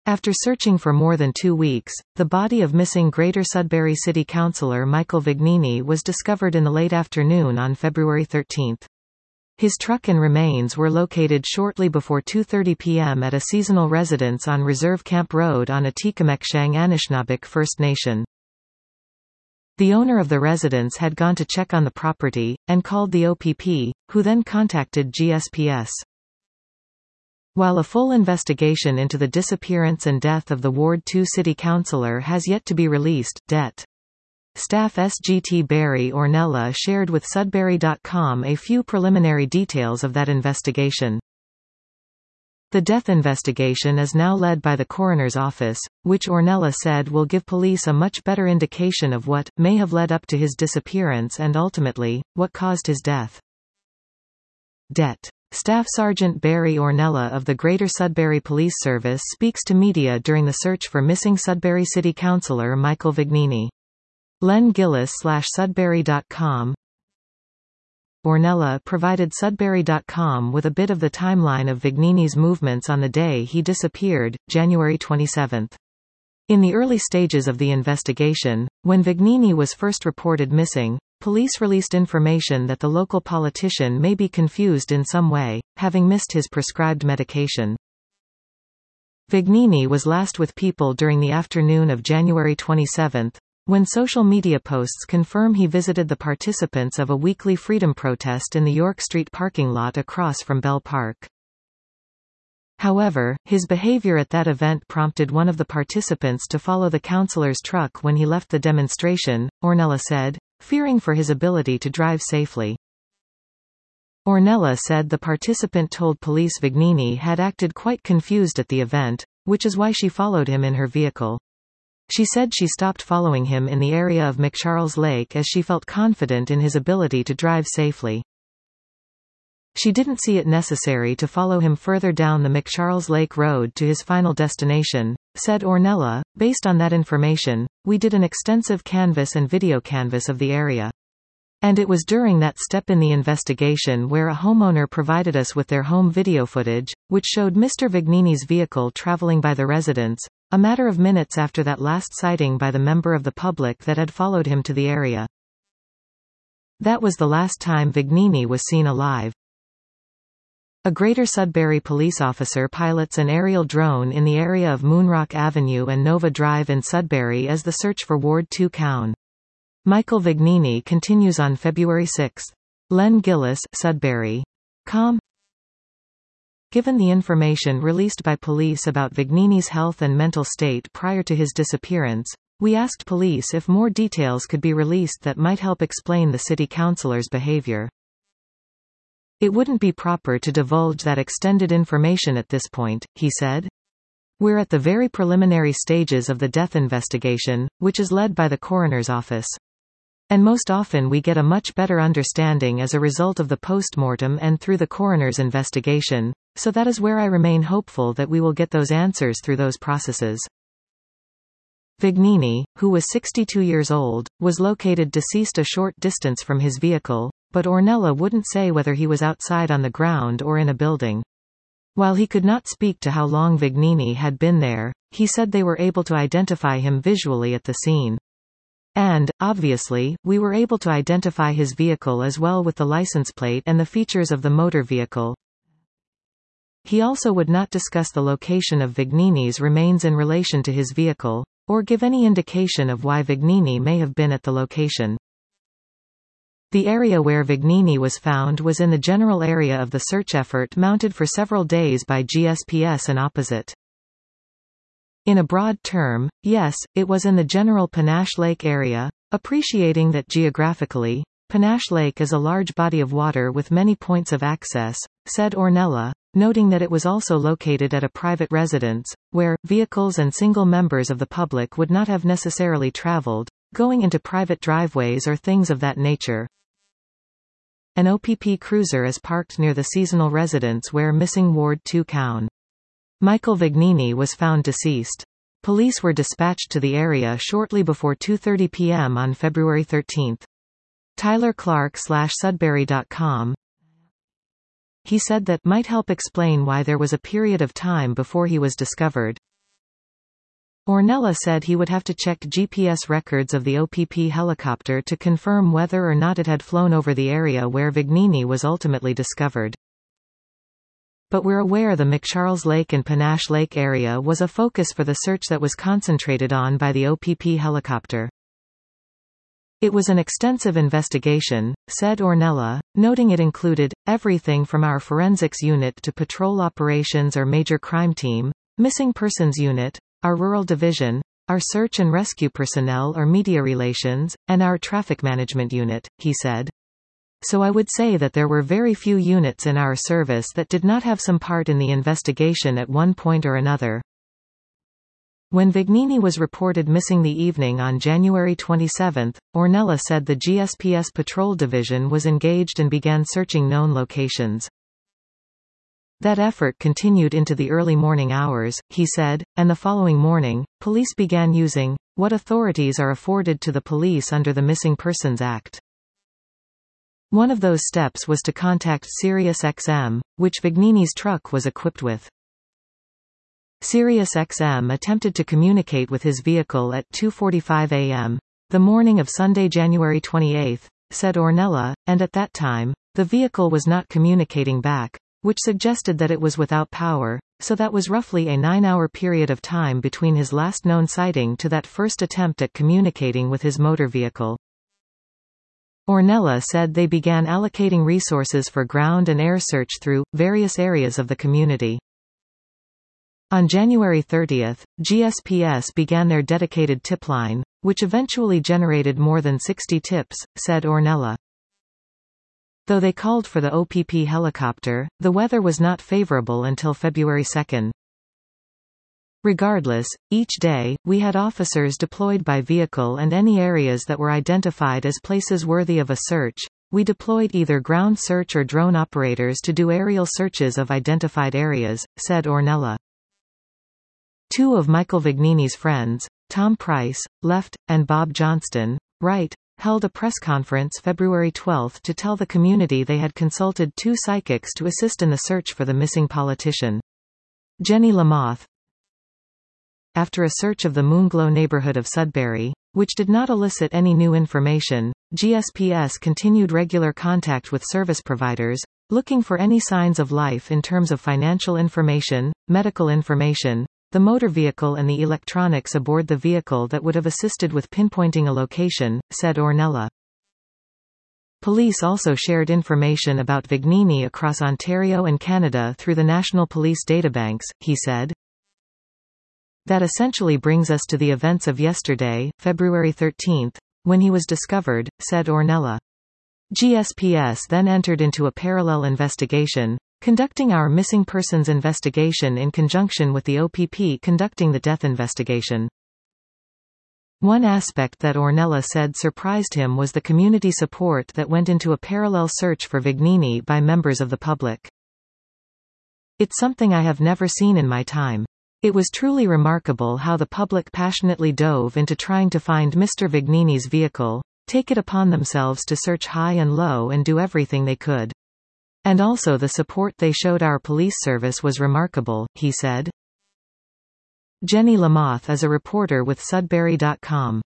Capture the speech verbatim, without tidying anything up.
After searching for more than two weeks, the body of missing Greater Sudbury City Councillor Michael Vignini was discovered in the late afternoon on February thirteenth. His truck and remains were located shortly before two thirty p m at a seasonal residence on Reserve Camp Road on Atikameksheng Anishinaabeg First Nation. The owner of the residence had gone to check on the property, and called the O P P, who then contacted G S P S. While a full investigation into the disappearance and death of the Ward two city councillor has yet to be released, D E T staff S G T Barry Ornella shared with Sudbury dot com a few preliminary details of that investigation. The death investigation is now led by the coroner's office, which Ornella said will give police a much better indication of what may have led up to his disappearance and ultimately, what caused his death. D E T Staff Sergeant Barry Ornella of the Greater Sudbury Police Service speaks to media during the search for missing Sudbury City Councillor Michael Vignini. Len Gillis slash Sudbury dot com. Ornella provided Sudbury dot com with a bit of the timeline of Vignini's movements on the day he disappeared, January twenty-seventh. In the early stages of the investigation, when Vignini was first reported missing, police released information that the local politician may be confused in some way, having missed his prescribed medication. Vignini was last with people during the afternoon of January twenty-seventh, when social media posts confirm he visited the participants of a weekly freedom protest in the York Street parking lot across from Bell Park. However, his behavior at that event prompted one of the participants to follow the councillor's truck when he left the demonstration, Ornella said, fearing for his ability to drive safely. Ornella said the participant told police Vignini had acted quite confused at the event, which is why she followed him in her vehicle. She said she stopped following him in the area of McCharles Lake as she felt confident in his ability to drive safely. She didn't see it necessary to follow him further down the McCharles Lake Road to his final destination, said Ornella. Based on that information, we did an extensive canvass and video canvass of the area. And it was during that step in the investigation where a homeowner provided us with their home video footage, which showed Mister Vignini's vehicle traveling by the residence, a matter of minutes after that last sighting by the member of the public that had followed him to the area. That was the last time Vignini was seen alive. A Greater Sudbury police officer pilots an aerial drone in the area of Moonrock Avenue and Nova Drive in Sudbury as the search for Ward two Coun. Michael Vignini continues on February sixth. Len Gillis, Sudbury dot com. Given the information released by police about Vignini's health and mental state prior to his disappearance, we asked police if more details could be released that might help explain the city councillor's behavior. It wouldn't be proper to divulge that extended information at this point, he said. We're at the very preliminary stages of the death investigation, which is led by the coroner's office. And most often we get a much better understanding as a result of the post-mortem and through the coroner's investigation, so that is where I remain hopeful that we will get those answers through those processes. Vignini, who was sixty-two years old, was located deceased a short distance from his vehicle, but Ornella wouldn't say whether he was outside on the ground or in a building. While he could not speak to how long Vignini had been there, he said they were able to identify him visually at the scene. And, obviously, we were able to identify his vehicle as well with the license plate and the features of the motor vehicle. He also would not discuss the location of Vignini's remains in relation to his vehicle, or give any indication of why Vignini may have been at the location. The area where Vignini was found was in the general area of the search effort mounted for several days by G S P S and opposite. In a broad term, yes, it was in the general Panache Lake area, appreciating that geographically, Panache Lake is a large body of water with many points of access, said Ornella, noting that it was also located at a private residence, where vehicles and single members of the public would not have necessarily traveled, going into private driveways or things of that nature. An O P P cruiser is parked near the seasonal residence where missing Ward two Coun. Michael Vignini was found deceased. Police were dispatched to the area shortly before two thirty p m on February thirteenth. Tyler Clark slash Sudbury dot com. He said that might help explain why there was a period of time before he was discovered. Ornella said he would have to check G P S records of the O P P helicopter to confirm whether or not it had flown over the area where Vignini was ultimately discovered. But we're aware the McCharles Lake and Panache Lake area was a focus for the search that was concentrated on by the O P P helicopter. It was an extensive investigation, said Ornella, noting it included everything from our forensics unit to patrol operations or major crime team, missing persons unit, our rural division, our search and rescue personnel or media relations, and our traffic management unit, he said. So I would say that there were very few units in our service that did not have some part in the investigation at one point or another. When Vignini was reported missing the evening on January twenty-seventh, Ornella said the G S P S Patrol Division was engaged and began searching known locations. That effort continued into the early morning hours, he said, and the following morning, police began using what authorities are afforded to the police under the Missing Persons Act. One of those steps was to contact Sirius X M, which Vignini's truck was equipped with. Sirius X M attempted to communicate with his vehicle at two forty-five a m the morning of Sunday, January twenty-eighth, said Ornella, and at that time, the vehicle was not communicating back, which suggested that it was without power, so that was roughly a nine-hour period of time between his last known sighting to that first attempt at communicating with his motor vehicle. Ornella said they began allocating resources for ground and air search through various areas of the community. On January thirtieth, G S P S began their dedicated tip line, which eventually generated more than sixty tips, said Ornella. Though they called for the O P P helicopter, the weather was not favorable until February second. Regardless, each day, we had officers deployed by vehicle, and any areas that were identified as places worthy of a search, we deployed either ground search or drone operators to do aerial searches of identified areas, said Ornella. Two of Michael Vignini's friends, Tom Price, left, and Bob Johnston, right, held a press conference February twelfth to tell the community they had consulted two psychics to assist in the search for the missing politician. Jenny Lamoth. After a search of the Moonglow neighborhood of Sudbury, which did not elicit any new information, G S P S continued regular contact with service providers, looking for any signs of life in terms of financial information, medical information, the motor vehicle and the electronics aboard the vehicle that would have assisted with pinpointing a location, said Ornella. Police also shared information about Vignini across Ontario and Canada through the National Police Databanks, he said. That essentially brings us to the events of yesterday, February thirteenth, when he was discovered, said Ornella. G S P S then entered into a parallel investigation, conducting our missing persons investigation in conjunction with the O P P conducting the death investigation. One aspect that Ornella said surprised him was the community support that went into a parallel search for Vignini by members of the public. It's something I have never seen in my time. It was truly remarkable how the public passionately dove into trying to find Mister Vignini's vehicle, take it upon themselves to search high and low and do everything they could. And also the support they showed our police service was remarkable, he said. Jenny Lamoth is a reporter with Sudbury dot com.